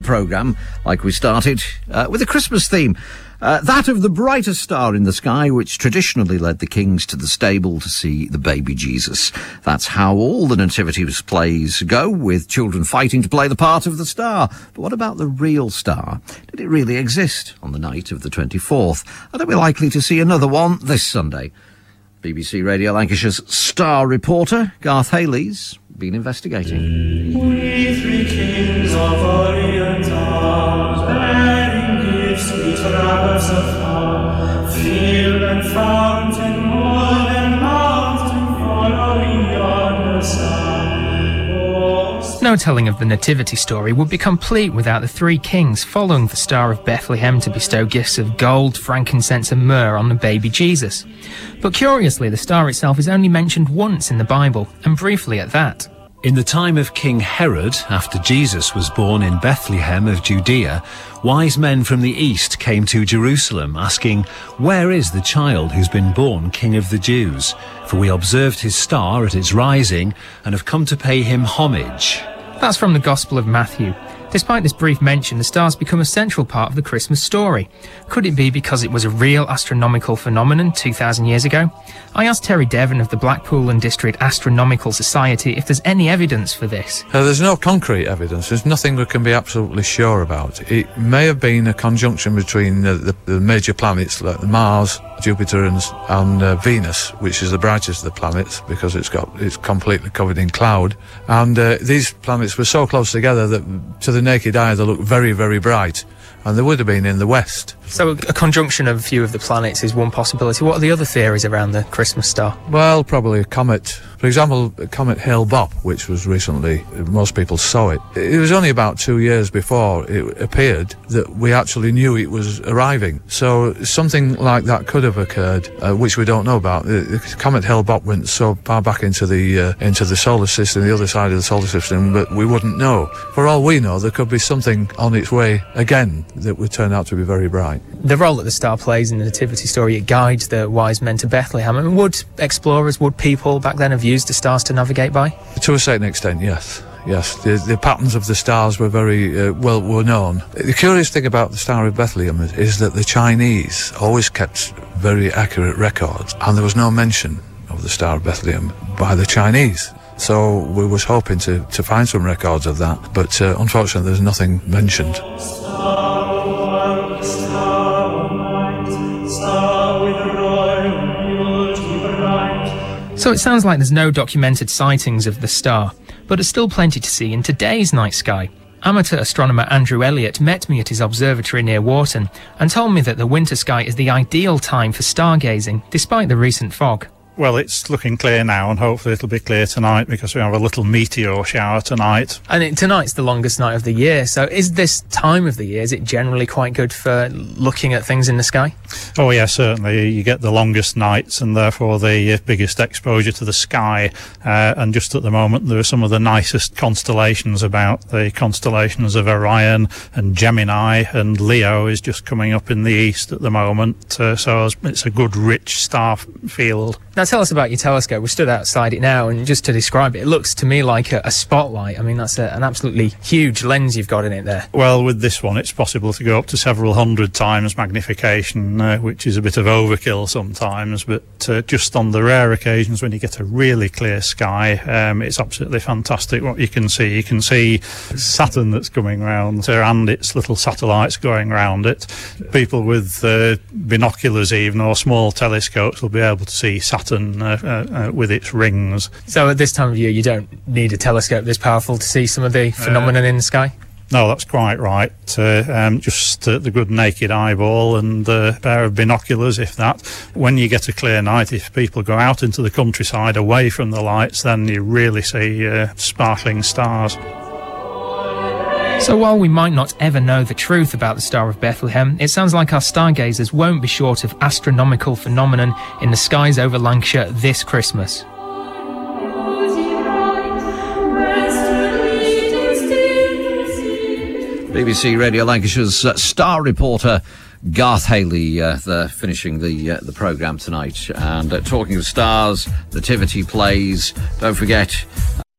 programme, like we started, with a Christmas theme. That of the brightest star in the sky, which traditionally led the kings to the stable to see the baby Jesus. That's how all the nativity plays go, with children fighting to play the part of the star. But what about the real star? Did it really exist on the night of the 24th? And are we likely to see another one this Sunday? BBC Radio Lancashire's star reporter, Garth Haley's been investigating. We three kings of Orient are, bearing gifts we traverse afar, field and fountain, moor and mountain, following yonder star. No telling of the nativity story would be complete without the three kings following the Star of Bethlehem to bestow gifts of gold, frankincense and myrrh on the baby Jesus. But curiously, the star itself is only mentioned once in the Bible, and briefly at that. In the time of King Herod, after Jesus was born in Bethlehem of Judea, wise men from the east came to Jerusalem asking, "Where is the child who's been born King of the Jews? For we observed his star at its rising and have come to pay him homage." That's from the Gospel of Matthew. Despite this brief mention, the star's become a central part of the Christmas story. Could it be because it was a real astronomical phenomenon 2,000 years ago? I asked Terry Devon of the Blackpool and District Astronomical Society if there's any evidence for this. There's no concrete evidence. There's nothing we can be absolutely sure about. It may have been a conjunction between the major planets like Mars, Jupiter and Venus, which is the brightest of the planets because it's completely covered in cloud. And these planets were so close together that to the naked eye they look very, very bright. And they would have been in the west. So a conjunction of a few of the planets is one possibility. What are the other theories around the Christmas star? Well, probably a comet. For example, comet Hale-Bopp, which was recently, most people saw it. It was only about 2 years before it appeared that we actually knew it was arriving. So something like that could have occurred, which we don't know about. The comet Hale-Bopp went so far back into the solar system, the other side of the solar system, but we wouldn't know. For all we know, there could be something on its way again that would turn out to be very bright. The role that the star plays in the nativity story, it guides the wise men to Bethlehem. I mean, would explorers, would people back then have used the stars to navigate by? To a certain extent, yes. Yes, the patterns of the stars were very were known. The curious thing about the Star of Bethlehem is that the Chinese always kept very accurate records, and there was no mention of the Star of Bethlehem by the Chinese. So we was hoping to find some records of that, but unfortunately there's nothing mentioned. So it sounds like there's no documented sightings of the star, but there's still plenty to see in today's night sky. Amateur astronomer Andrew Elliott met me at his observatory near Wharton and told me that the winter sky is the ideal time for stargazing, despite the recent fog. Well, it's looking clear now, and hopefully it'll be clear tonight because we have a little meteor shower tonight. And tonight's the longest night of the year, so is this time of the year, is it generally quite good for looking at things in the sky? Oh yeah, certainly. You get the longest nights and therefore the biggest exposure to the sky. And just at the moment there are some of the nicest constellations about. The constellations of Orion and Gemini, and Leo is just coming up in the east at the moment. So it's a good rich star field. Now tell us about your telescope. We stood outside it now, and just to describe it, it looks to me like a spotlight. I mean, that's an absolutely huge lens you've got in it there. Well, with this one it's possible to go up to several hundred times magnification, which is a bit of overkill sometimes, but just on the rare occasions when you get a really clear sky, it's absolutely fantastic what you can see. You can see Saturn that's coming round and its little satellites going round it. People with binoculars even, or small telescopes, will be able to see Saturn with its rings. So at this time of year you don't need a telescope this powerful to see some of the phenomenon in the sky? No, that's quite right. Just the good naked eyeball and a pair of binoculars, if that. When you get a clear night, if people go out into the countryside away from the lights, then you really see sparkling stars. So while we might not ever know the truth about the Star of Bethlehem, it sounds like our stargazers won't be short of astronomical phenomenon in the skies over Lancashire this Christmas. BBC Radio Lancashire's star reporter Garth Haley finishing the programme tonight. And talking of stars, nativity plays, don't forget